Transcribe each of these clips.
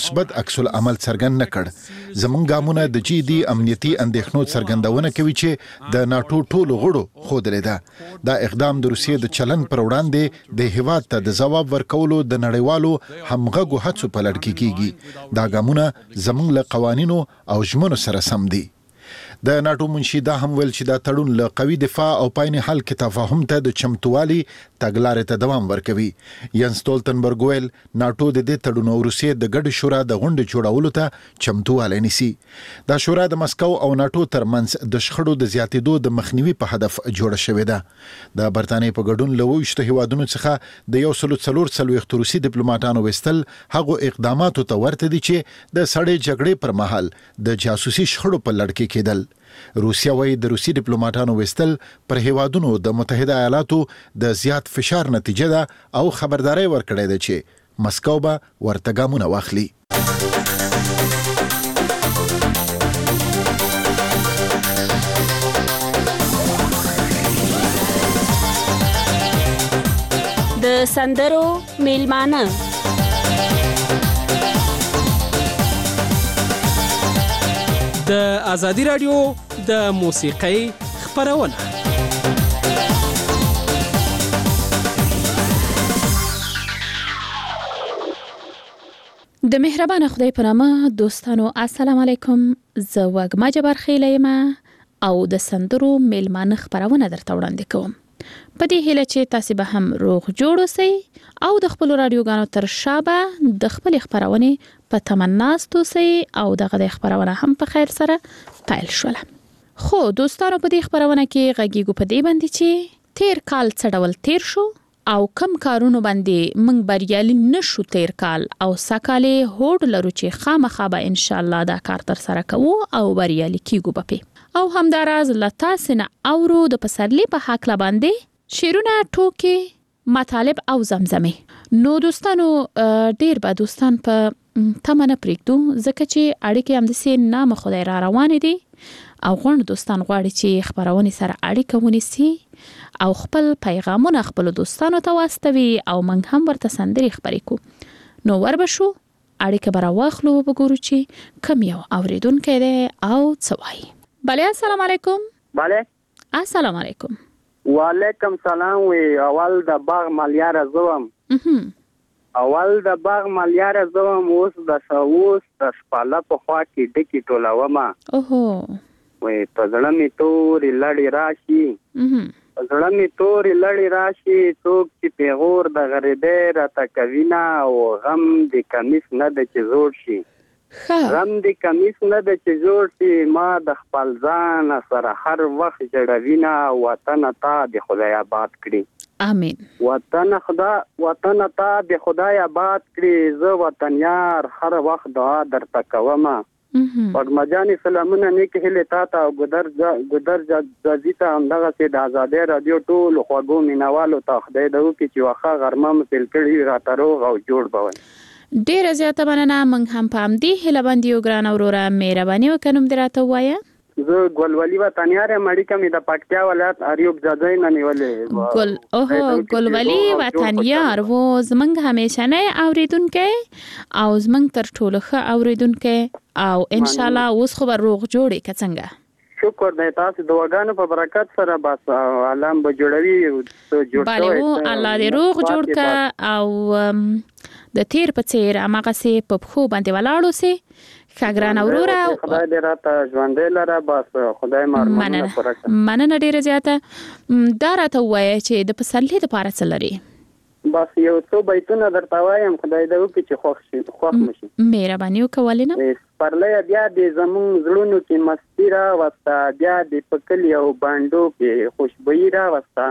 مثبت عکس العمل څرګند نکړ. زمونږ ګامونه د جدي امنیتي اندېښنو څرګندونه کوي چې د ناتو ټولو غړو خوده ده. دا اقدام د روسیې د چلن پر وړاندې د هیواد ته د جواب ورکولو د نړیوالو همغږو هڅو په لړ کې کیږي. دا ګامونه زمونږ له قوانینو او ژمنو سره سم دي. د ناتو منشي دا هم ویل چې دا تړون له قوي دفاع او پاین حل کې تفاهم ته د چمتووالي تګلارې ته دوام ورکوي. ینس سټولتنبرګ ویل ناتو د دې تړون او روسیې د ګډ شورا د غونډې جوړولو ته چمتووالی نیسي. دا شورا د مسکو او ناتو ترمنځ د شخړو د زیاتېدو د مخنیوي په هدف جوړه شوې ده. د برتانیې په ګډون له 28 هیوادونو څخه د 144 روسي ډیپلوماټانو وستل هغه اقداماتو ته ورته دي چې د سړې جګړې پر مهال د جاسوسي شخړو په لړ کې کېدل. روسیا وايي د روسي ډیپلوماټانو وستل پر هیوادونو د متحده ایالاتو د زیات فشار نتیجه ده او خبرداري ورکړې ده چې مسکو به ورته ګامونه واخلي. د سندرو میلمانه د ازادي رادیو د موسیقۍ خبرونه. د مهربان خدای په نامه دوستانو السلام علیکم. زه وګما جبر خیله یم او د سندرو میلمانه خبرونه درته وړاندې کوم. په دې هیله چې تاسو به هم روغ جوړ اوسئ او د خپل رادیوګانو تر شابه د خپل خبرونه په تمناستو سي او دغه خبرونه هم په خیر سره پیل شول. خو دوستانو په دې خبرونه کې غږیږو په دې باندې چې تیر کال څه ډول تیر شو او کم کارونو باندې موږ بریالي نشو تیر کال او سکاله هوډ لرو چې خامخا به ان شاء الله دا کار تر سره کوو او بریالي کیږو به. او همداراز لتا سینه اورو د پسرلی په حق لا باندې شیرونه ټوکي مطالب او زمزمه. نو دوستانو ډیر به دوستان په تمنه پریږدو ځکه چې اړیکې هم د سین نام خدای را روان دي او غوڼ دوستان غواړي چې خبرونه سره اړیکه ونیسي او خپل پیغامونه خپل دوستانو ته واستوي او موږ هم ورته سندري خبرې کو. نو وربشو اړیکه برا واخلو وګورو چې کم یو اوریدونکو دی او څه وایي. بله السلام علیکم. بله السلام علیکم. وعلیکم سلام. وی اول د باغ مالیار زوم اول د باغ مالیار زوم اوس د سووس د شپاله په خوا کې ډکی ټولوما. اوهو وی په ځړه می تورې لړې راشي په ځړه می تورې لړې راشي څوک چې پیغور د غریبې راته کوینه او غم د کمیس نه د چې زوړ شي غم د کمیس نه د چې جوړ شي ما د خپل ځان سره هر وخت جوړوینه وطن ته د خدای آباد کړي. امين. وطن ته د خدای آباد کړي. زه وطن یار هر وخت دعا درته کوم. پګمجاني سلامونه نیک هله تا ته ګدر جزیته همدغه سي د آزادۍ رادیو ټول خوګو مینوالو ته خدای دو کې چې واخا غرمه متل کړي را تروغ او جوړ بوي. ډیر زیاته مننه. موږ هم پام دی هله باندې یو ګران اوروره مهرباني وکړم دراته وایا. زه ګلولي وطنیار مړی کمې د پکتیا ولایت اریوب ځای نه نیولې. ګلولي وطنیار و زمنګ همیشه نه اوریدونکې او زمنګ تر ټولو ښه اوریدونکې او ان شاء الله اوس خو روغ جوړې کڅنګه. شکر دی تاسو د وګانو په برکت سره بس عالم به جوړوي. بله الله دې روغ جوړ کا او د تیر په څیر هغه سي په خو باندې ولاړو سي خاګران اورورا. خدای دې راته ژوندې لره بس خدای مارمنه پرکه. مننه ډیره زیاته. دا راته وایي چې د پسرلی د پاره څه لري. بس یو څو بیتونه درته وایم خدای دې وکړي چې خوښ مشي. مهرباني وکولې نه. پرلې بیا د زمون زړونو کې مستی را وستا بیا د پکلی او باندو کې خوشبوئی را وستا.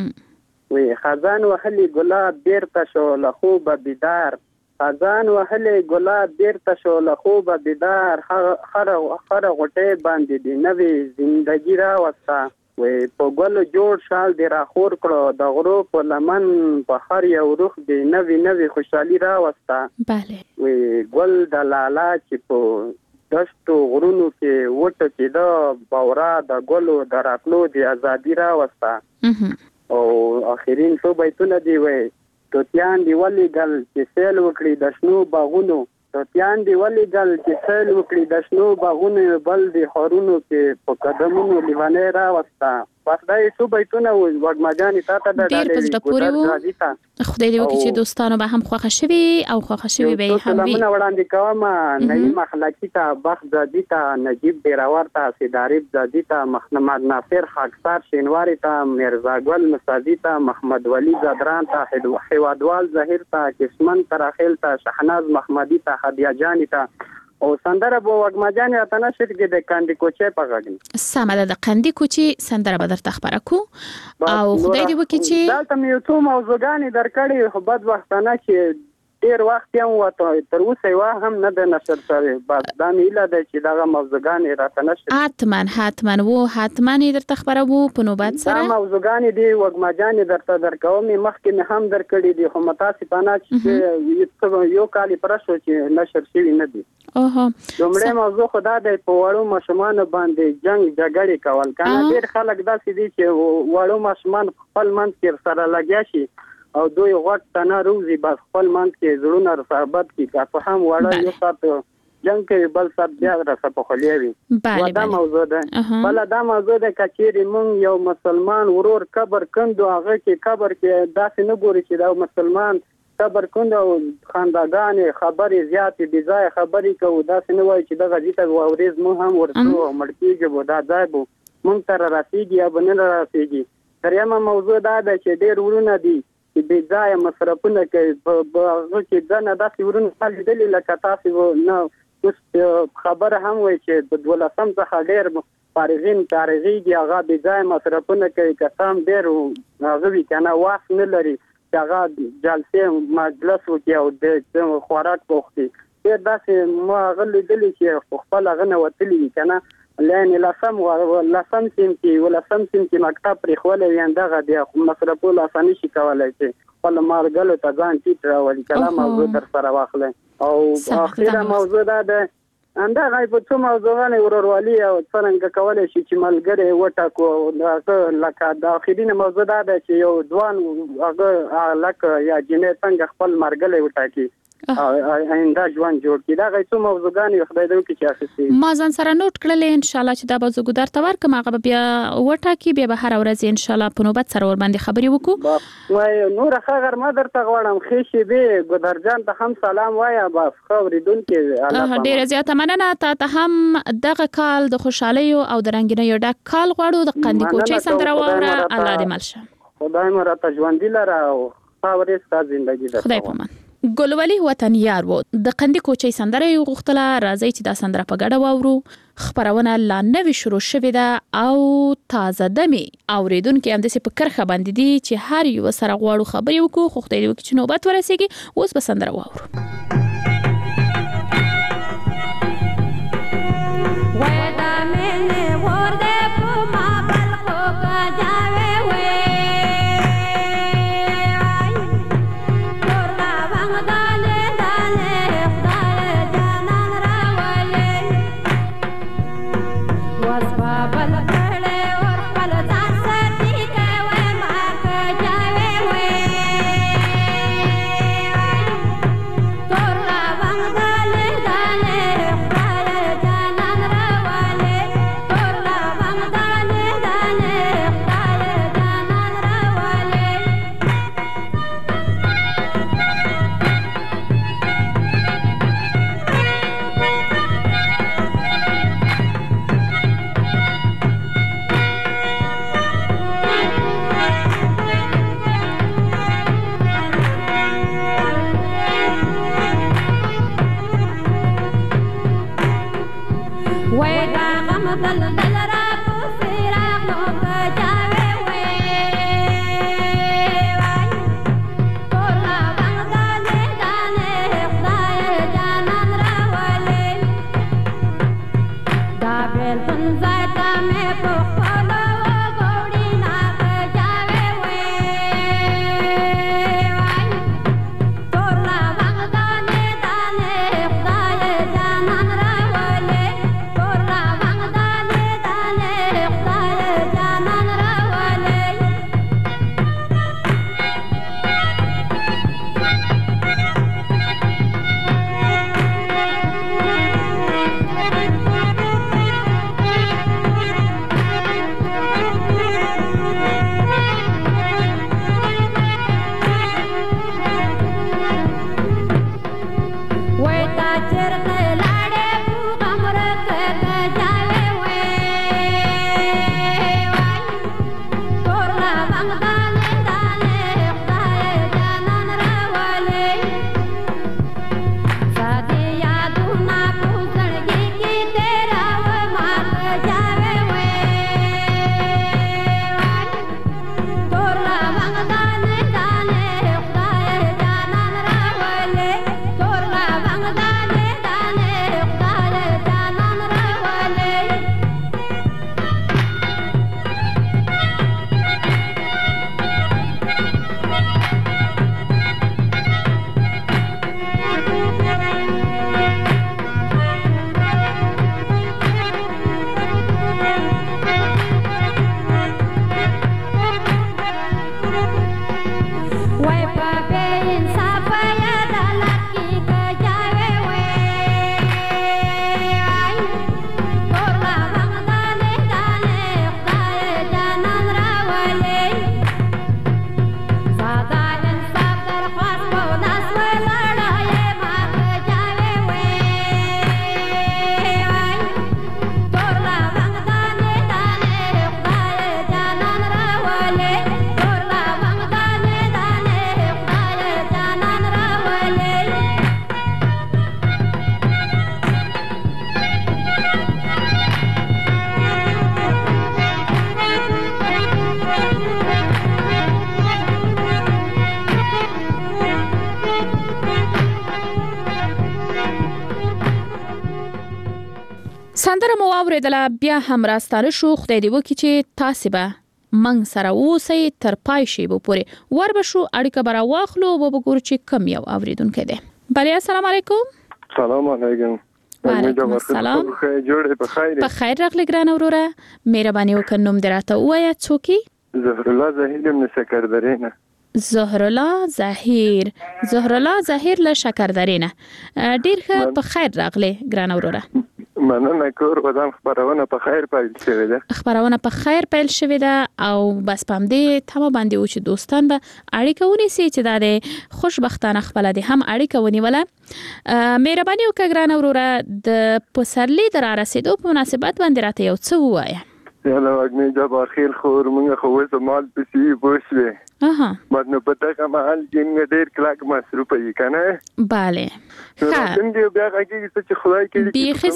وی خزان وهلی ګلاب بیرته شو له خوبه بیدار خزان وهلی ګلاب بیرته شو له خوبه بیدار خر غټې باندې د نوې زندګی را وستا. وی په ګل جوړ شال دی را خور کړو د غرو په لمن په هر یو روح دی نوې خوشحالي را وستا. بله وی ګل د لالا چې په دشتو غرونو کې وټه کې د باورا د ګلو د راتلو د ازادي را وستا. او اخرین څو بیتونه دی وی توتیان دی ولی ګل چې سیل وکړي د شنو باغونو توتیان دی ولېږل چې سیل وکړي د شنو باغونو بل د ښارونو کې په قدمونو لیونۍ راوسته. بس دا یې څو بیتونه و وږمه تا ته د ډېر په زړه پورې وو. خدای دې وکړي چې دوستانو به هم خوښه شوي او خوښه شوي به یې هم وي. سلامونه وړاندې کوم نعیم اخلاقي ته، بخت زادي ته، نجیب ډیراور ته، سیداریب زادي ته، محمد ناصر خاکسار شینواری ته، میرزا ګل مسادي ته، محمد ولی زادران ته، هیوادوال ظاهر ته، کسمن تراخیل ته، شحناز محمدي ته، هدیه جانی ته او سندره بو وګما جان یا تنه شت کې د کاندي کوچې پغاګني سمه د کاندي کوچې سندره به درته خبره کو او خدای دې وکړي چې دلته مې څو موضوعګانې درکړې خو بد وختانه چې ډیر وخت یې وته تر اوسه وا هم نه د نشر شوی. بس دا میله د چې دغه موضوعګانې راته نشي حتما وو حتما درته خبره وو په نوبت سره دا موضوعګانې دی وګما جان درته درکوم مخکې نه هم درکړې دي خو متاسفانه چې یو کال پرشو چې نشر شوی نه دي. دومره موضوع خدا د پوړو مشمان باندې جنگ جګړې کول کنه. ډیر خلک داسې دي چې وړو مشمان خپل منځ کې سره لګیا شي او دوی غټ تنه روزي بس خپل منځ کې زړونه رسابت کی کا په هم وړه یو سات جنگ کې بل سات بیا رسه په خلیوي. دا موضوع ده. بل دا موضوع ده کچېری مونږ یو مسلمان ورور قبر کندو هغه کې قبر کې داسې نه ګوري چې دا مسلمان قبر کند او خانداګان خبرې زیاتې بي ځای خبرې کوي داسې نه وایي چې دغه دې ته ورېز مو هم ورته مړکیږي بو دا ځای بو مونږ تر راسيږي یا بنل راسيږي. تریمه موضوع دا ده چې ډېر ورونه دي چې بي ځای مصرفونه کوي په هغه کې ځنه داسې ورونه لیدلې لکه تاسو نه اوس خبره هم وایي چې د 12 څخه ډېر فارغین کارغيږي هغه بي ځای مصرفونه کوي کسان ډېر هغه وی کنه واس نه لري چې هغه جلسه مجلس وکي او د خوراک پوښتي. ډېر داسې ما غلي دلی چې خپل غنه وتلی کنه لین لسم سیم کې مکتب پرې خولې یاندغه د مصرفول اساني شي کولای شي خپل مارګلو ته ځان ټیټ راولي کلام موضوع در سره واخلې. او اخیره موضوع ده اندغه په څو موضوعونه ورورولي او څنګه کولای شي چې ملګری وټاکو لکه د اخیرینه موضوع ده چې یو ځوان هغه لکه یا جنې څنګه خپل مرګلې وټاکي آینده ژوند جوړ کړي. دا غوښتو موضوعګانې خدای دې وکړي چې اخیستي ما ځان سره نوٹ کړلې ان شاء الله چې دا به زه ګدار ته ورکم هغه بیا وټاکي بیا به هر ورځ ان شاء الله په نوبت سره ور باندې خبرې وکړو. وای نور خغر ما درته غواړم خېشي به ګدار جان ته هم سلام وایا بس خبرې دونکو الله ډېر زیاته مننه ته هم دغه کال د خوشحالي او د رنگینیو ډک کال غواړو د قندي کوچې سندره واوره الله دې ملشه خدای مو راته ژوند لره او خاورې ستاسو ژوندۍ ده. خدای پامان. ګلولي وطن یار وو د قندي کوچې سندره یو غختله راځي چې دا سندره په ګډه واورو. خبرونه لا نوې شروع شوې ده او تازه دمي اوریدونکو هم د څه په کرخه باندې دي چې هر یو سره غواړو خبرې وکړو خو خدای دې وکړي چې نوبت ورسیږي اوس به سندره واورو. سندره مو اوریدله بیا هم راستانه شو خدای دی وکي چې تاسو به منګ سره اوسئ تر پای شی به پورې ور به شو اړیکه برا واخلو به وګورو چې کم یو اوریدونکو دی. بله السلام علیکم. سلام علیکم. وعلیکم السلام. په خیر راغلی ګران وروره. مهرباني وکړئ نوم دراته وایا څوک؟ زهر الله زهیر من شکردرینه. زهر الله زهیر له شکردرینه. ډیر ښه په خیر راغلی ګران وروره. مننه کور ودان خبرونه په خیر پیل شوې ده. خبرونه په خیر پیل شوې ده او بس پام دې تمه باندې و چې دوستان به اړیکه ونیسي چې دا د خوشبختانه خپل دي هم اړیکه ونیوله. مهرباني وکړه ګران وروره د پسرلی در رسیدو په مناسبت باندې راته یو څه ووایه. یاله وګنی جبار خیل خور مونږ خو زمال پسی بوښوي. باندې په دغه محل کې ډېر کلاک مصروف یې کنه. bale ها څنګه بیا هغه چې خدای کې بیخي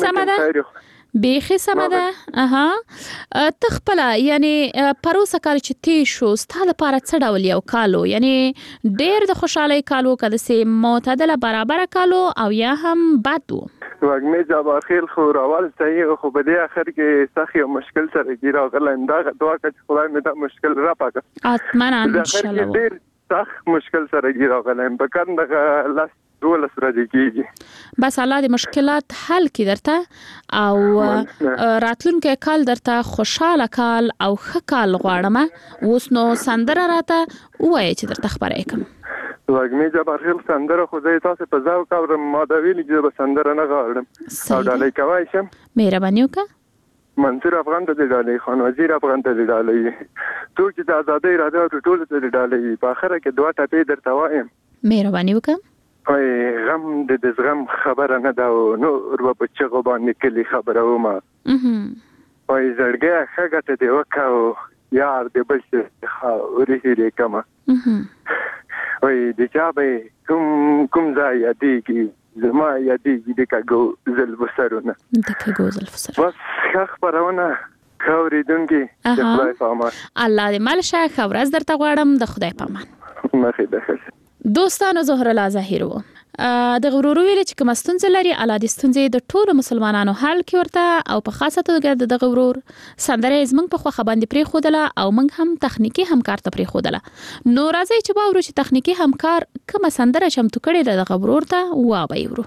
سمده تخپل یعنی پروسه کال چې تی شو ستاله لپاره څه ډول یو کالو یعنی ډېر د خوشاله کالو کده سي معتدله برابر کالو او یا هم بادو وګمه جبار خیل خو اول صحیح خو په دې اخر کې سخی او مشکل سره ګیر او غل انداغه دعا کوي خدای مې دا مشکل را پاکه اتمنى ان شاء الله ډېر سخت مشکل سره ګیر او غل په کندغه لاس ټول سره دیږي بس الله دې مشکلات حل کړي درته او راتلونکي کال درته خوشاله کال او ښه کال غواړم. اوس نو سندره راته وایي چې درته خبره کوم. وګمه جبار خیل سندره خو دې تاسو په ځاو کاورم ما دا ویلې چې به سندره نه غواړم او ډالۍ کوي شم. مهرباني وکړه. منصور افغان ته ډالۍ خان وزیر افغان ته ډالۍ ټول چې د آزادۍ راځي ټول ته ډالۍ په اخره کې دوه ټپې درته وایم. مهرباني وکړه. وای غم د زغم خبره نه دا نو ورو په چغو باندې کلی خبره ومه. وای زړګه ښه ته دی وکاو یار دې بل څه اوري هرې کما. وای د چابه کوم ځای یادېږي زما یادېږي د کاغو زلفسرونه بس خبرونه خوريدونکي د خدای په امان. الله دې مال شه خبرز درته غواړم د خدای په امان. مخې ده دوستانو زهر الله زهیر و د غرور ویل چې کوم ستونزې لري الله دې ستونزې د ټولو مسلمانانو حل کړي ورته او په خاصه توګه د غرور سندره زمنګ په خوخه باندې پرې خودله او موږ هم تخنیکی همکار ته پرې خودله. نو راځي چې باور چې تخنیکی همکار کوم سندره چمتو کړي د غرور ته وا به یورو.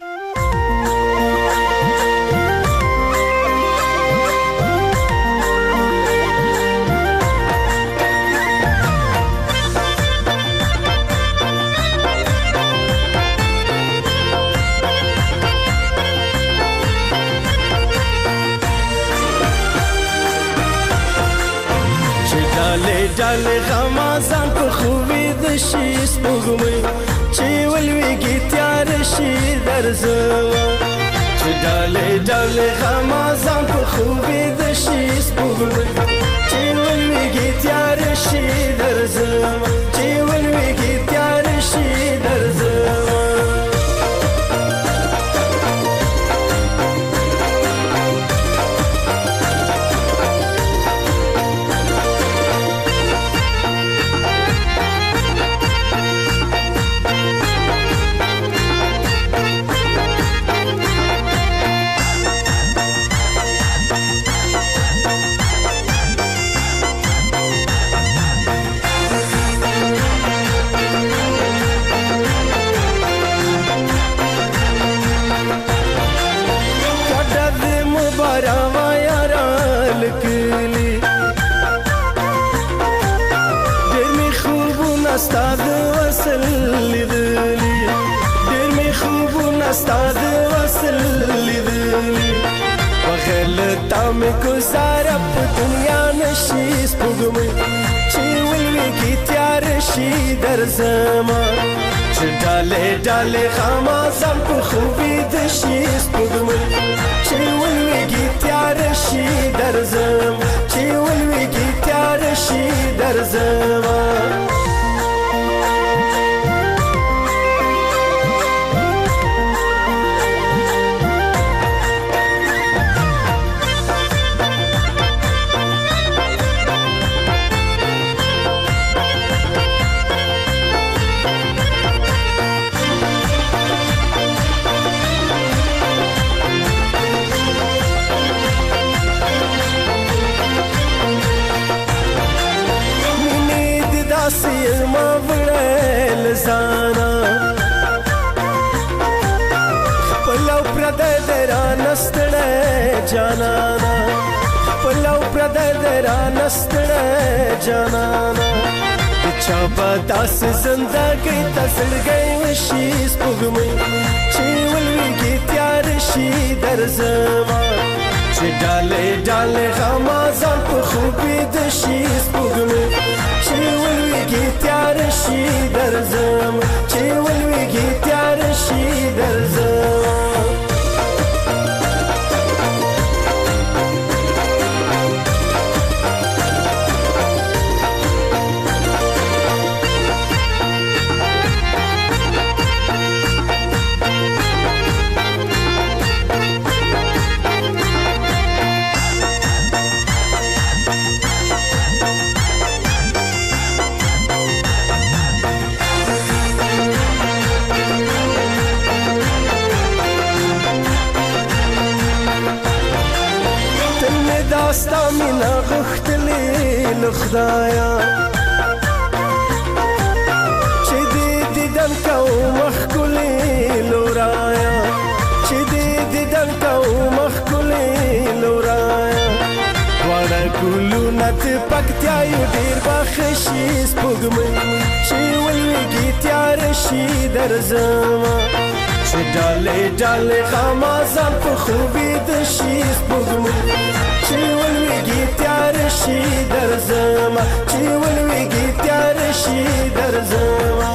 ډاله غمازان په خوبي د شي سپوږمۍ چې ولويږي تیار شي درځوا چې ډاله غمازان په خوبي د شي سپوږمۍ چې ولويږي تیار شي درځوا چې ولويږي تیار شي درځوا استاد وصل لیدلی ډېر می خوبونه استاد وصل لیدلی وغلطه مې گزاره په دنیا نشي سپوږمۍ چې ولويږي تیار شي درځما چې ډالې غمازان په خوبي د شي سپوږمۍ چې ولويږي تیار شي درځما چې ولويږي تیار شي درځما خپلو پردې درانستړې جانانا خپلو پردې درانستړې جانانا چا په داس زندګۍ تسلګۍ وشي سپوږمۍ چې ولويږي تیار شي درځما چې ډالې ډالې غمازان په خوبې د شي سپوږمۍ چې ولويږي تیار شي درځما چې ولويږي تیار شي درځما داستا مینا غختلی لخدایا چې دې دیدن کو مخکلی لورایا چې دې دیدن کو مخکلی لورایا وړه ګلو نت پکتیا یو ډیر بخشي سپوږمۍ چې ولويږي تیار شي درځما چې ډالې ډالې غمازان په خوبې د شي سپوږمۍ چې ولويږي تیار شي درځما چې ولويږي تیار شي درځما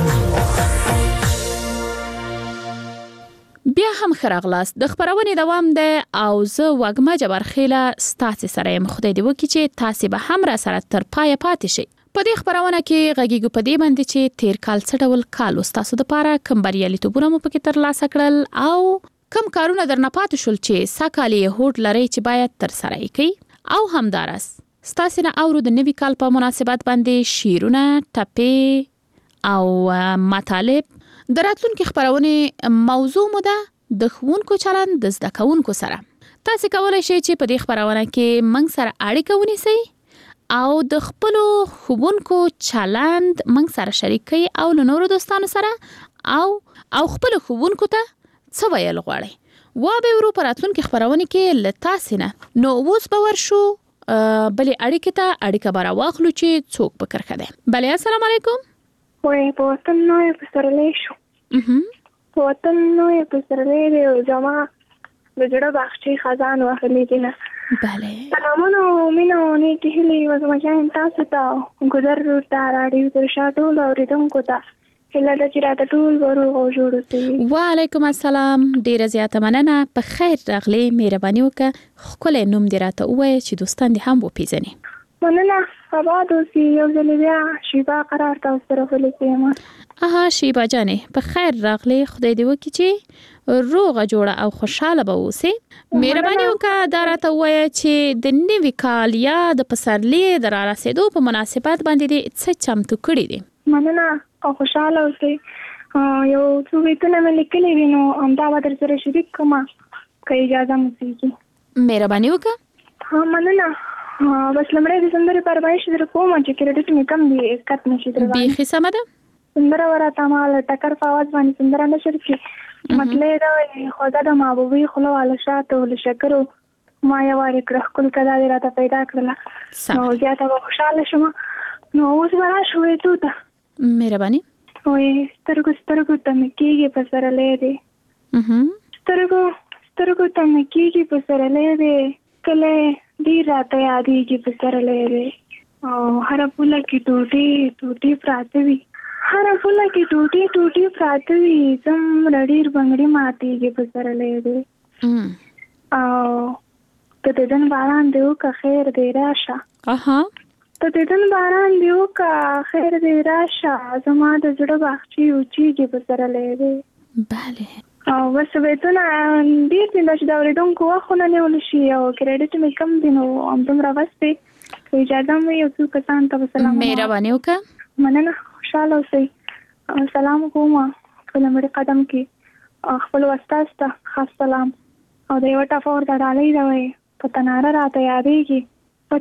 بیا هم خراغلاس د خبرونه دوام ده او زه وګما جبر خیله ستاسو سره یم خدای دې وکړي چې تاسو به هم را سره تر پای پاتې شئ په دې خبرونه کې غږیږو په دې باندې چې تیر کال څه ډول کال تاسو د پاره کوم بریالیتوبونه مو پکې تر لاسه کړل او کوم کارونه درنه پاتې شول چې ساکالي هوډ لري چې باید تر سره کړئ او همدارس ستاسو نه اورو د نوي کال په مناسبت باندې شیرونه ټپې او مطالب دراتلونکو خبرونه موضوع مو ده د ښوونکو چلند د زده کوونکو سره تاسو کولای شئ چې په دې خبرونه کې موږ سره اړیکه ونیسئ او د خپل ښوونکو چلند موږ سره شریک کړئ او له نورو دوستانو سره او خپل ښوونکو ته څه ویل غواړي و به ورو پراتلونکو خبرونه کې لتاسو نه نو اوس به ورشو بلې اړیکه ته اړیکه بار واخلو چې څوک به کرخه ده بلې السلام علیکم وای په وطن نو په سرلې شو په وطن نو په سرلې دی جما د جوړه باغچې خزان واخلې دي بله سلامونه مينو نیټه هلي وزمجان تاسو ته ګذر ورته راډیو تر شاټو اوریدونکو ته هله د چیرته ټول ورو جوړو سي وعلیکم السلام ډیر زیاته مننه په خیر راغلی مهرباني وکړه خپل نوم دی راته وای چې دوستان دې هم وپیژني مننه سبا دوسی یو ځل بیا شیبا قرار تاسو سره ولې شیبا جانې په خیر راغلی خدای دې وکړي چې روغه جوړه او خوشاله به اوسې مهرباني وکړه دا راته وای چې د نوي کال یا د پسرلي د را رسیدو په مناسبت باندې دې څه چمتو کړی دي مننه او خوشاله اوسې یو څو ویتونه مې لیکلي وي نو همدا به در سره شریک کوم که اجازه مو کېږي مهرباني وکړه مننه بس لمړی د سندرې پرمایش در کوم چې کریډټ مې کم دی اسکت نشي در باندې بیخي سمه ده سندره ورته مال ټکر په आवाज باندې سندره نشر کی مطلب دا خدا د محبوبي خلو علي شاته ول شکرو ما یې واره کړ خپل کدا دې راته پیدا کړل نو زیاته خوشاله شوم نو اوس ورا شوې ته مهرباني وای سترګو ته مې کېږي په سره لې سترګو ته مې کېږي په سره لې کله دې راته یادېږي په سره لې او هر پوله کې ټوټي پراته وي هر پوله کې ټوټي پراته وي زم رډیر بنگړي ماتېږي په سره لې او ته دن باران دیو کا خیر دې راشه ته دن باران دیو کا خیر دې راشه زما د زړه باغچې اوچېږي په سره لې bale او بس وېتونه دې چې دا ورېدونکو واخونه نیول شي او کریډټ مې کم دي نو همدومره وسته اجازه مې یو څو کسان ته سلام مهرباني وکړه مننه خوشاله اوسئ سلام کوم خپل مړ قدم کې خپل استاد ته خاص سلام او د یو ټاپور د ډالۍ دی په تناره راته یادېږي او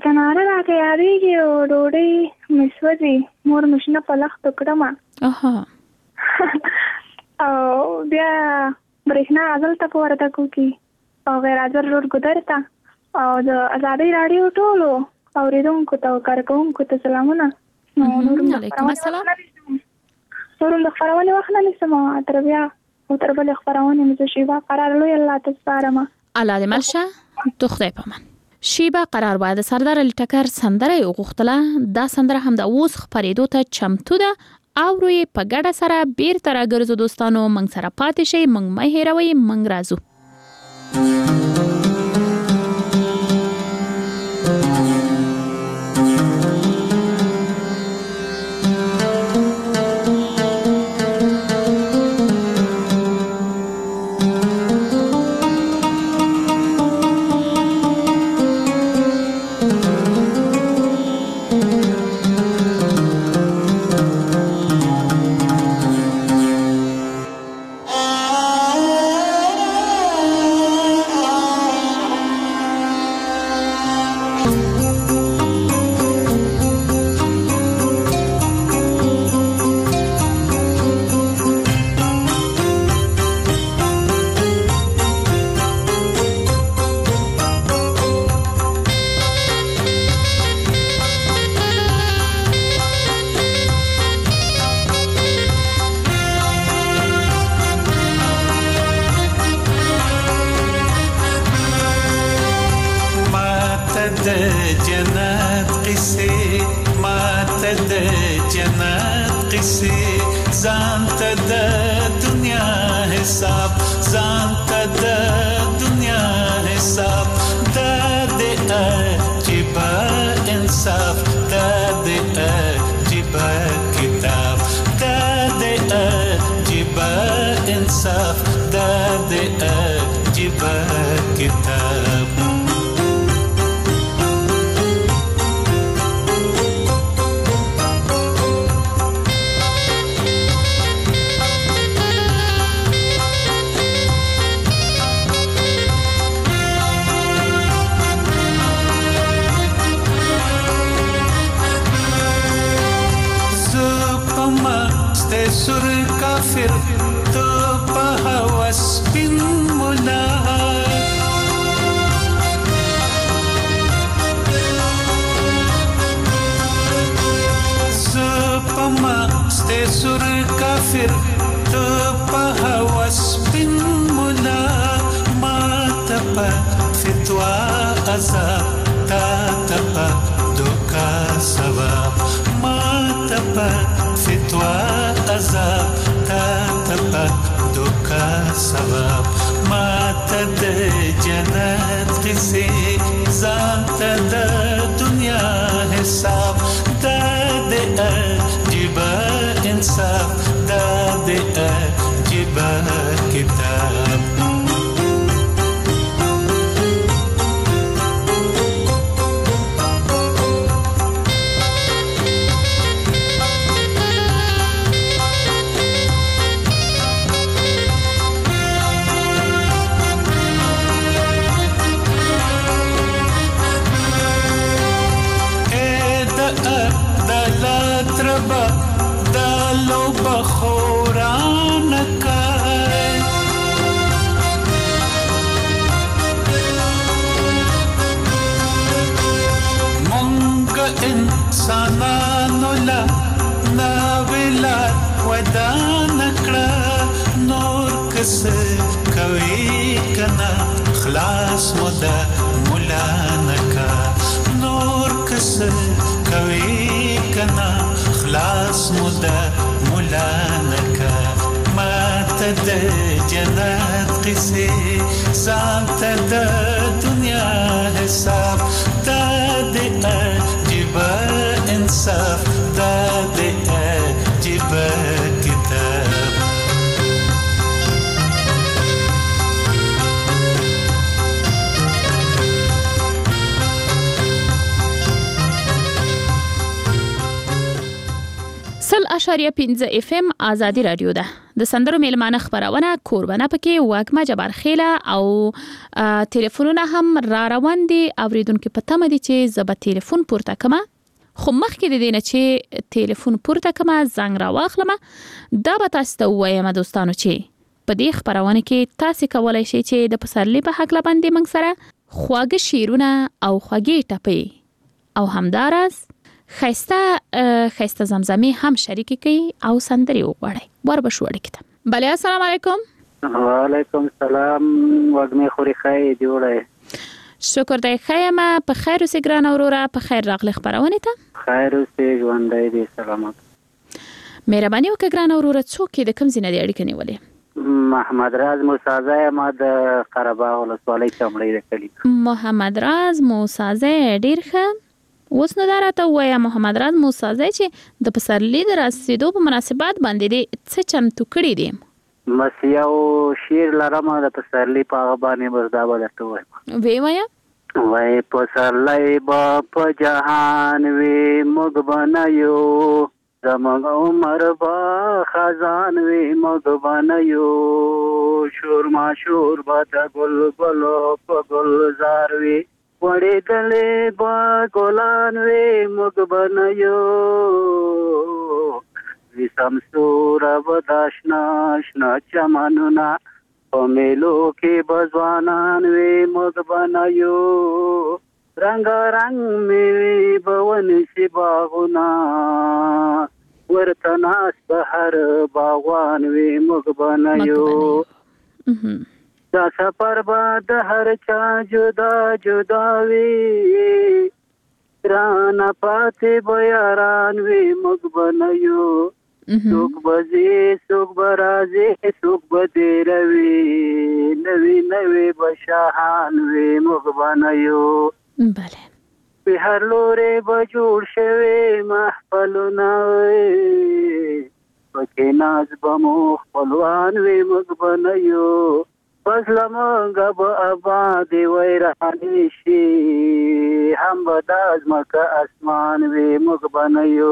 ډوډۍ مسوځي مور مشنه په لخت کړم او بیا برېښنا عدالت په وردګو کې او غیر حاضر روډ ګودر ته او د ازادي رادیو ټولو اوریدونکو ته او کارکوونکو ته سلامونه. علیکم السلام. نور د خبرونه وخت نه نسم تر بیا او تر بل خبرونه مې شیبا قرار لوی الله تسپارم. الله دې ملشه تو خدای پامان. شیبا قرار باید سردار الټکر سندره وغوښتله. دا سندره هم د اوس خبرېدو ته چمتو ده او روی په ګډه سره بیرته راګرځو دوستانو. موږ سره پاتې شئ، موږ مه هېروئ، موږ راځو. اشاریه 15 FM آزادی رادیو ده. د سندرو میلمانه خبرونه کوربنه پکې واګما جبار خیله او ټلیفونونه هم را روان دي. اوریدونکو په تمه دي چې زب ټلیفون پورته کما، خو مخکې د دې نه چې ټلیفون پورته کما زنګ را واخلم دا به تاسو ته وایم دوستانو چې په دې خبرونه کې تاسو کولای شئ چې د پسرلی په حق باندې موږ سره خواږه شیرونه او خوږې ټپې او همدارس خیسته زمزمې هم شریک کړئ او سندري وغواړئ. وربشو اړیکه. بله السلام علیکم. وعلیکم السلام. وګمه خوري خای جوړه. شکر دی خیمه په خیر اوسې ګران اوروره په خیر راغلی خبرونه ته. خیر اوسې ژوندۍ دي سلامت. مهرباني وکړه ګران اوروره څوک د کوم ځای نه اړیکه نیولې؟ محمد راز موسازه ما د قرهباغ ولسوالۍ چمړی راکړي. محمد راز موسازه ډیر ښه. اوس نو راته وایا محمد راز موسازه چې د پسرلی د رسیدو په مناسبت باندې دې څه چمتو کړی دي؟ مسیاو شیر لرم د پسرلی په هغه باندې بردا ولته وایم. وی وایا وای پسرلی با په جهان وی موږ بنایو زموږ عمر با خزان وی موږ بنایو شور ما شور با د ګل ګلو په ګلزار وی وړې دلې با ګلان وی موږ بنایو وی سمسور و داشنا شنا چمنونا په میلو کې بزوانان وی موږ بنایو رنگ رنگ میوی بون سی باغونا ورتناس بهر باغوان وی موږ بنایو. دا سفر با د هر چا جدا جدا وی رانا پاتې بیاران وی موږ بنایو. سوک بزی سوک برازی سوک بدیروی نوی نوی بشاہان وی موږ بنایو. بله په هر لوري بجوړ شوی محفلونه پکې ناز بمو خپلوان وی موږ بنایو. پس لمونږ به آباد ویرانی شي هم به د ځمکه اسمان وی موږ بنایو.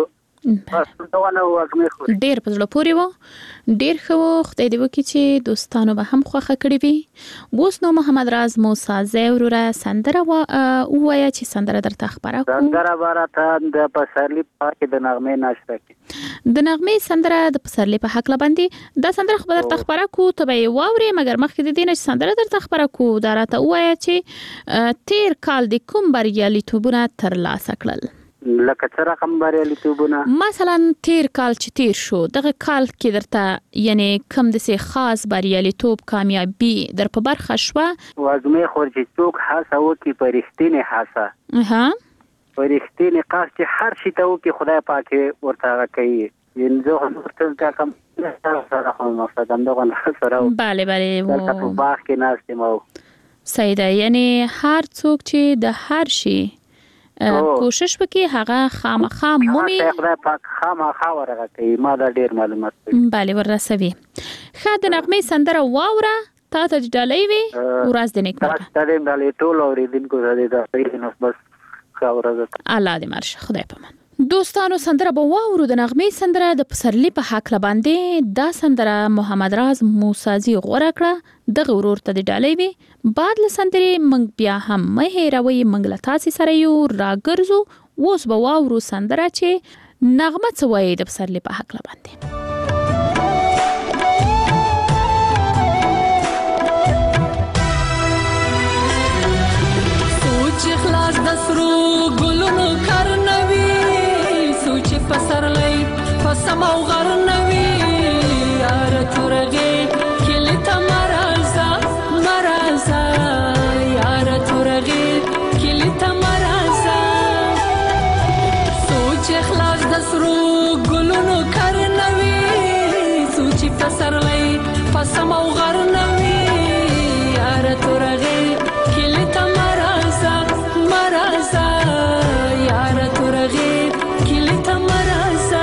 ډیر په زړه پورې و ډیر ښه و. خدای دې وکړي چې دوستانو به هم خوښه کړې وي. اوس نو محمد راز موسازه وروره سندره ووایه چې سندره درته خبره کوو. سندره راته د پسرلی په کې د نغمې ناشته کې د نغمې سندره د پسرلی په حق باندې دا سندره خو درته خبره کوو ته به یې واورې مګر مخکې د دې نه چې سندره درته خبره کوو دا راته ووایه چې تیر کال د کوم بریالیتوبونه ترلاسه کړل؟ لکه څه رقم بریالیتوبونه؟ مثلا تیر کال چې تیر شو دغه کال کې درته یعنی کوم داسې خاص بریالیتوب کامیابي در په برخه شوه؟ وږمې خور چې څوک هڅه وکړي په رښتینې هڅه په رښتینې قصد چې هر شي ته وکړي خدای پاک ورته هغه کوي. یعنې زه هم ورته کوم سره خو مقصد همدغه سره بله دلته په باغ کې ناست یم. صحیح ده. یعنې هر څوک چې د هر شي کوشش وکړي هغه خامخا مومي خدای پاک خامخا ورغه کوي. ما دا ډیر معلومات کوي. بله ورسوي. ښه د نغمې سندره واوره تا ته ډالۍ وي ورځ د نیکمرغه. تاسو ته ډالۍ ټول اوریدونکو ته د خیر بس ښه ورځ. الله دې مرشه. خدای پامان. دوستانو سندره به واورو د نغمې سندره د پسرلی په حق باندې. دا سندره محمد راز موسازي غوړه کړه دغه ورور ته د ډالۍ وي. بعد له سندرې موږ بیا هم مه هېروئ موږ له تاسې سره یو راګرځو. اوس به واورو سندره چې نغمه څه وایي د پسرلی په حق باندې. سوچ خلاص د سرو ګلونو کرنوي سوچ پسرلی پسم او غرنوي یار تورغي کلی ته مرزا مرزا یار تورغي کلی ته مرزا سوچ خلاص د سرو ګلونو کرنوي سوچ پسرلی پسم او غرنوي یار تورغي کلی ته مرزا مرزا یار تورغي کلی ته مرزا.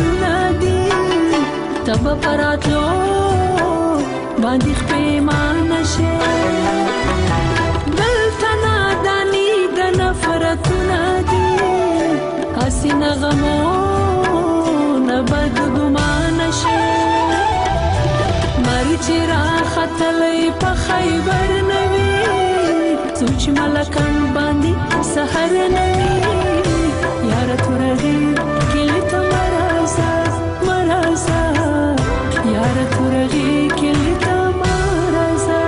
تب پراتلو باندې خپېمانه نشي دلته ناداني د نفرتونه دي هسې نغمونه بدګمان شي مرګ چې راختلی په خیبر نه وي څوک چې ملکان باندې سحر نه وي یاره تورغې کلي ته مرازه مرازه یاره تورغې کلي ته مرازه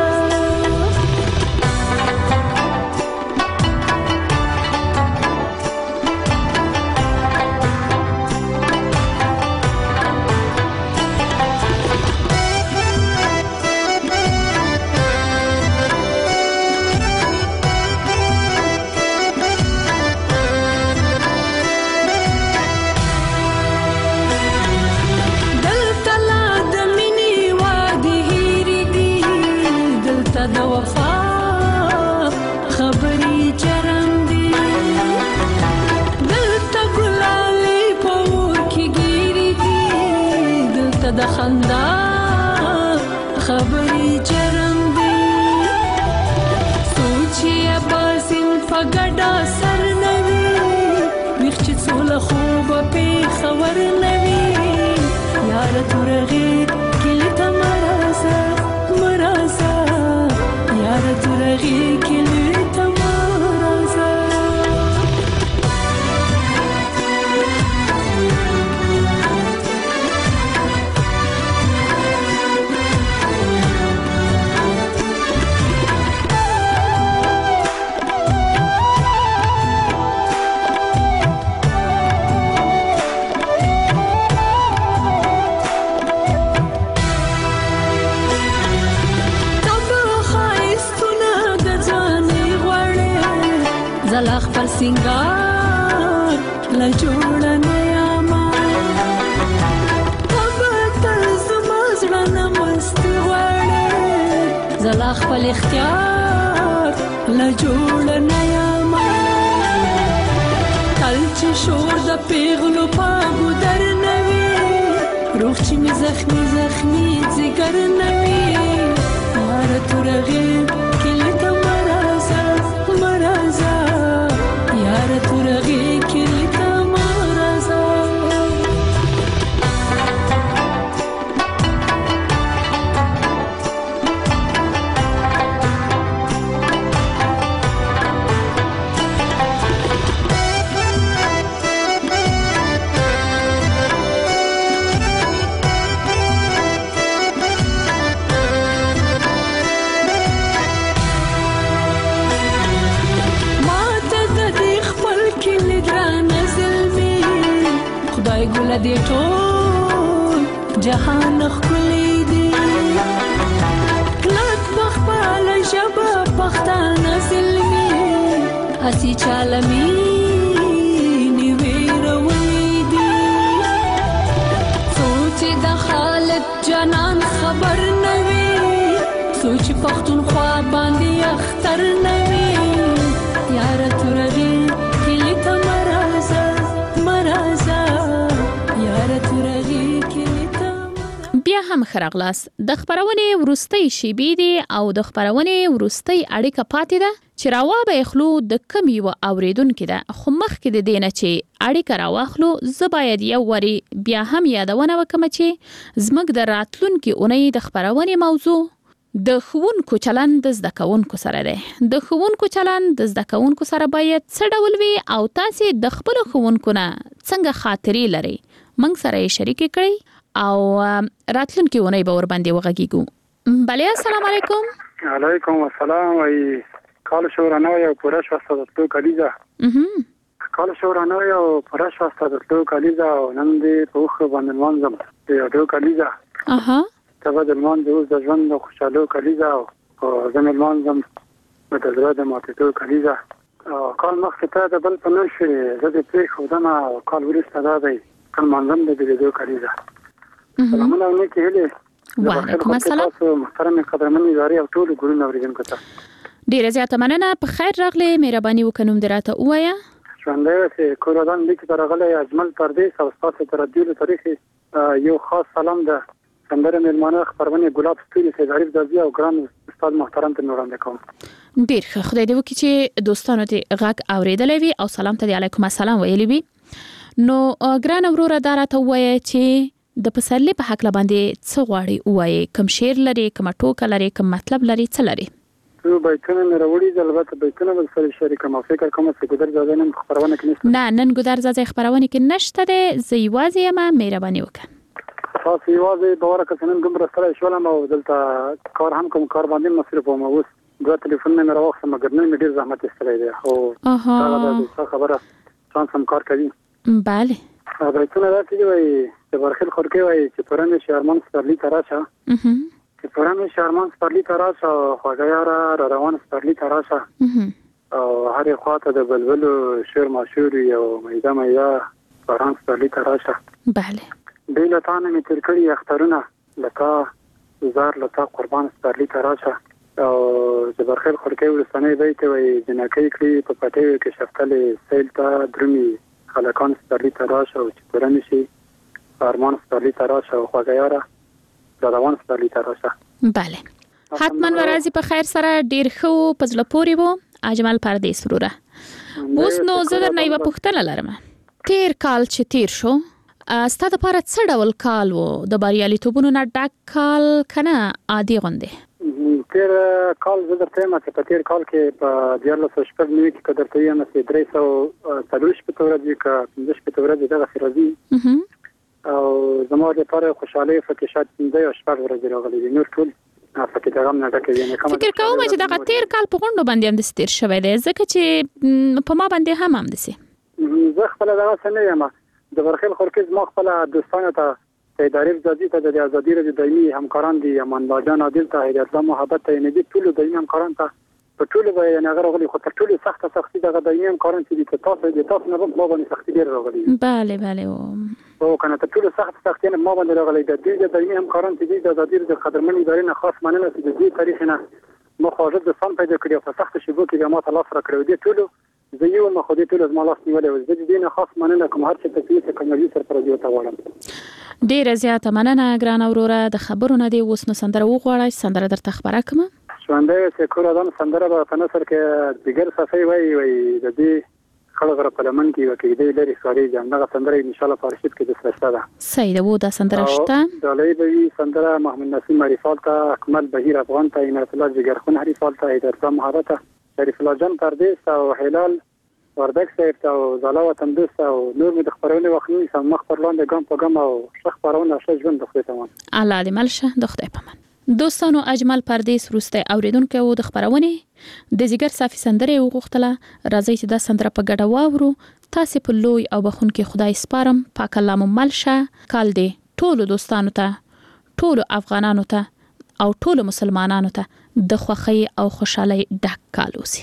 د خندا خبرې چرم دی سوچې باسم فګډا سر نوي ویښ چې څوله خوبه پې خبر نوي یاره تورغې کلي ته مرازه مرازه یاره تورغې کلي ته مرازه زلا خپل سنگار لا جوړه نه یاما تر زما زړه نه مست غواړې زلا خپل اختیار لا جوړه نه یاما تل چې شور د پیغلو په ګودر نه وي روح چې مې زخمي زخمي ځګر نه وي یاره تورغې کلي ته مرازه مرازه یاره تورغې کلي ته مرازه ګل دې ټول جهان ښکلی دی کلک بخپله ژبه پښتانه زلمي هسې چاله مینې ویرولی دي څو چې د خالد جانان خبر نه وي څو چې پښتونخوا باندې اختر نه وي یاره تورغې کلي ته مرازه مرازه بیا هم خرغلاس د خبرونه ورستۍ شیبې دي او د خبرونه ورستۍ اړیکه پاتې ده چې راوابه خلو د کم یو اوریدونکو ده خو مخکې د دینه چې اړیکه راواخلو زباید یو وری بیا هم یادونه وکم چې زمګ د راتلونکو اونۍ د خبرونه موضوع د خوونکو چلند د زده کوونکو سره ده د خوونکو چلند د زده کوونکو سره باید څه ډول وي او تاسو د خپل خوونکو نه څنګه خاطرې لري موږ سره شریک کړئ او راتلونکي ونې به ور باندې وغږیږو بله السلام علیکم علیکم السلام وای کال شورانه یو پوره شوسته د تو کلیزه کال شورانه یو پوره شوسته د تو کلیزه نن دې په خو باندې منځم یو تو کلیزه ته د مان د ژوند د خوشاله کلیزه او زموږ منځم متدره د ماته تو کلیزه کال مخکې ته د بل په نشي زه دې په خودنه کال ورسته دا دی کله منځم د دې تو کلیزه سلامونه علیکم هله وعلیکم السلام محترم قدرمن اداري او ټول ګورنه اوریدونکو ته ډیره زیاته مننه په خیر راغله مهرباني وکړم دراته وایا ژوندې سه کورودان لیک درغله اجمل پردیس او تاسو تر دې تاریخ یو خاص سلام ده سندره میلمانه خبرونه ګلاب ستوري سید عارف دازي او ګران استاد محترم ته وړاندې کوم. ډیر ښه، خدای دې وکړي چې دوستانو ته غږ اوریدلې وي او سلام ته علیکم السلام ویلي وي. نو ګران وروره دا راته وایي چې د پسرلی په حق باندې څه غواړي وایي، کوم شعر لري، کوم ټوکه لري، کوم مطلب لري، څه لري؟ تو بیتونه مې راوړي د البته بیتونه بل سره شریک ما فکر کوم چې ګدر زاده نن خبرونه کې نشته. نه نن ګدر زاده خبرونه کې نشته ده، زه یوازې ما مهرباني وکړه. تاسو یوازې باور کړئ نن کوم سره شولم او دلته کار هم کوم کار باندې مصرف وم اوس دوه ټلیفون مې راوخته مګر نن مې ډیر زحمت استلې ده او دا خبره څنګه سم کار کوي. bale بیتونه راځي وای چې برخل خورکې وای چې پرانه شهرمان سترلی تراشه چې پرانه شهرمان سترلی تراشه خوګیاره روان سترلی تراشه او هر خواته د بلبل شعر مشهور یو میده میده پران سترلی تراشه. bale بیلتانه می تر کړی اخترونه لکه زار لکه قربان سترلی تراشه او زبرخل خورکې ورستنې بیت وای جنکې کړی په پټې کې شفتلې سیل ته درمي خلکان سترلی تراشه او چې پرانه شي ارمان سترلی تراشه او خوګیاره روان سترلی تراشه. bale حتما ورځي په خیر سره ډیر خو پزله پوری وو اجمل پردیس وروره. اوس نو زه درنه یو پوښتنه لرم. تیر کال چې تیر شو ستاسو لپاره څه ډول کال وو؟ د بریالیتوبونو نه ډک کال کنه عادي غونډه؟ تیر کال زه درته ما چې په تیر کال کې په 1499 کې قدرته یې مې 330 په تورځي کا 15 په تورځي دغه فرضي او زموږ لپاره خوشاله فکر شات دې او شپږ ورځې راغلي دي نور ټول فکر دغه نه ډکه یې کوم فکر کوم چې دغه تیر کال په غونډه باندې هم د ستیر شوی دی ځکه چې په ما باندې هم دي زه خپل دغه سنه یم د برخل خورکز ما خپل دوستانه ته سید عارف زادی ته د ازادي رادیو دایمي همکاران دي امان الله جان عادل ته هدایت الله محبت ته نه دي ټول دایمي همکاران ته په ټول به نه غوړي خو ټول سختي دغه دایمي همکاران چې دي تاسو نه په ما باندې سختي ډیر راغلي. bale او کنه ته ټول سختي نه ما باندې راغلي د دې دایمي همکاران چې دي د ازادي رادیو قدرمن ادارې نه خاص مننه چې د دې تاریخ نه مخاطب د سم پیدا کړی په سخت شګو کې ما ته لاس را کړو دي ټول زه یو مخاطب ټول از ما لاس نیولې و د دې نه خاص مننه کوم هر څه تکلیف کومې سره پر دې ته وړم. ډیر زیاته مننه ګران اوروره د خبرونه دی. اوس نو سندره وغواړی سندره درته خبره کوم شوندې چې کورادان سندره په نثر کې دیګر صفای وای د دې خلغره په لمن کې وکړي د لري خاري جامه سندره ان شاء الله فارشت کې د سرسته ده. سید وو دا سندره شته د لایبوي سندره محمد نسیم معرفت ته اکمل بهیر افغان ته عنایت الله جګر خون حریفال ته هدایت الله محبت شریف الله جان پردیس او هلال وردک صاحب ته او زالا وطن دوست او نور مې د خبرونه وخنوي سم مخ پر لاندې ګام په ګام او شخ خبرونه شې ژوند د خپل تمام الله دې ملشه د خدای پامان. دوستانو اجمل پردیس روسته اوریدونکو وو د خبرونه د زیګر صافي سندره وغوښتله. راځي چې دا سندره په ګډه واورو. تاسو په لوی او بخونکې خدای سپارم. پاک الله مو ملشه. کال دې ټولو دوستانو ته ټولو افغانانو ته او ټولو مسلمانانو ته د خوښۍ او خوشحالۍ ډک کال وسی.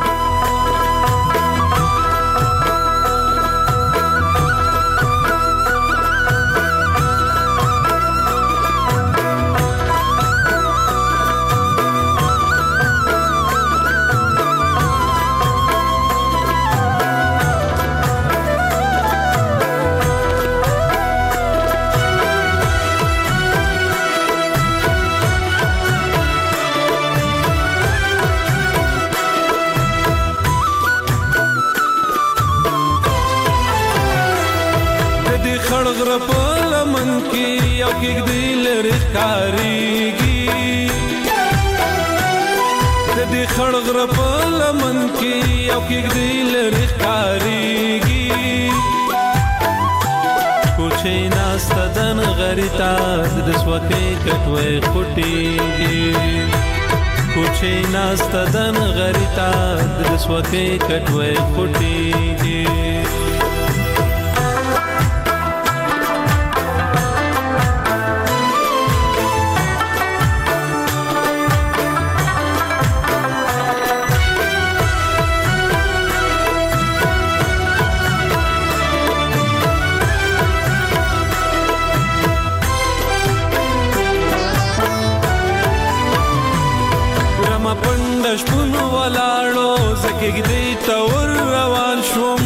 خړغره په لمن کې یو کې دی لري کاریږي د دې خړغره په لمن کې یو کې دی لري کاریږي کوچې ناسته دن غریتا د سوکې کټوي خټيږي کوچې ناسته دن غریتا د سوکې کټوي خټيږي شپونو ولاړو زکه دې تور روان شوم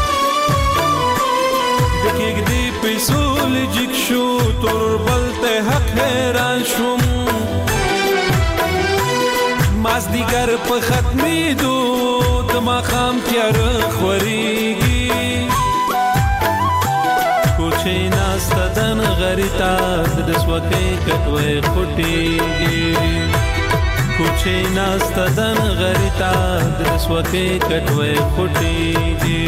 دکه دې پیسو لجک شو تور بلته حیران شوم مازدیګر په ختمېدو د ماښام تیاره خورېږي کوچۍ ناسته د نغري ته د سوکۍ کټوۍ خوټېږي کوچۍ ناسته د نغري ته د سوکۍ کټوۍ خوټېږي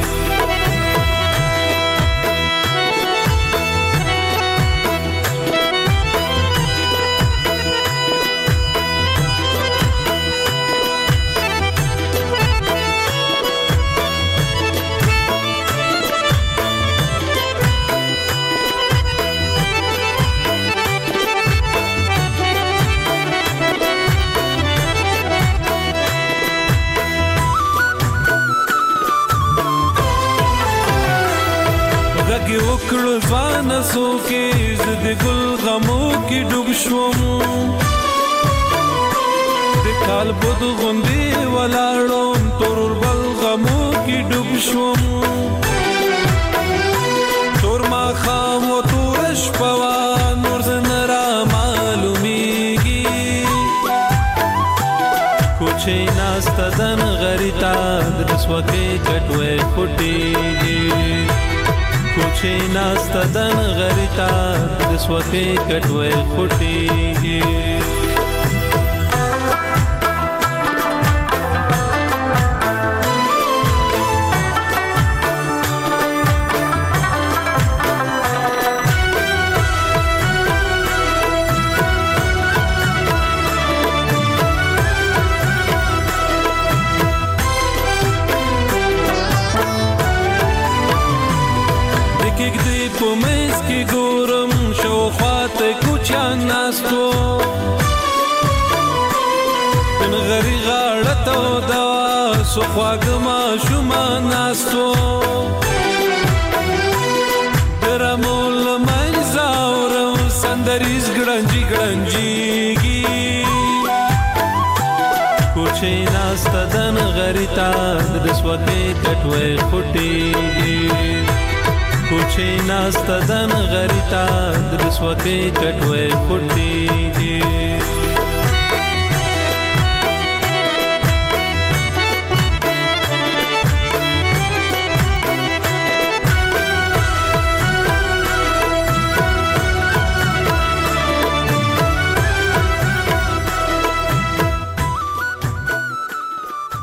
غږ وکړ ځوانه څوکې زه د ګل غمو کې ډوب شوم د کالبد غوندې ولاړم تور بل غمو کې ډوب شوم تور ماښام و تور شپه وه نور زه نه رامعلومېږي کوچۍ ناسته د نغري ته د سوکۍ کټوۍ خوټېږي کوچۍ ناسته د نغري ته د سوکۍ کټوۍ خوټېږي په منځ کې ګورم شاوخوا ته کوچیان ناستو د نغري غاړه توده وه څو خواږه ماشومان ناستو د رمو له منځه اورم سندریز ګړنجي ګړنجېږي کوچۍ ناسته د نغري ته د سوکۍ کټوۍ خوټېږي کوچۍ ناسته د نغري ته د سوکۍ کټوۍ خوټېږي